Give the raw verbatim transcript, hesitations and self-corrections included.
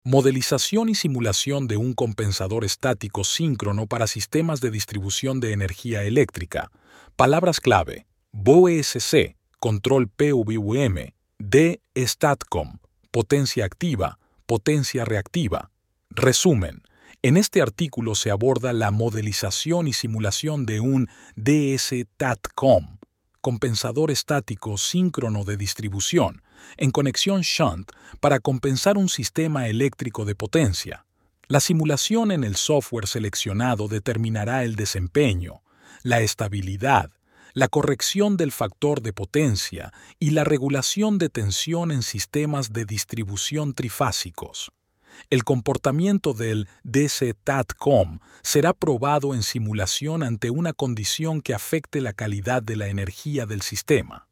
Modelización y simulación de un compensador estático síncrono para sistemas de distribución de energía eléctrica. Palabras clave: V O S C, control P W M, D, STATCOM, potencia activa, potencia reactiva. Resumen: en este artículo se aborda la modelización y simulación de un D S TATCOM, compensador estático síncrono de distribución, en conexión shunt para compensar un sistema eléctrico de potencia. La simulación en el software seleccionado determinará el desempeño, la estabilidad, la corrección del factor de potencia y la regulación de tensión en sistemas de distribución trifásicos. El comportamiento del D S TATCOM será probado en simulación ante una condición que afecte la calidad de la energía del sistema.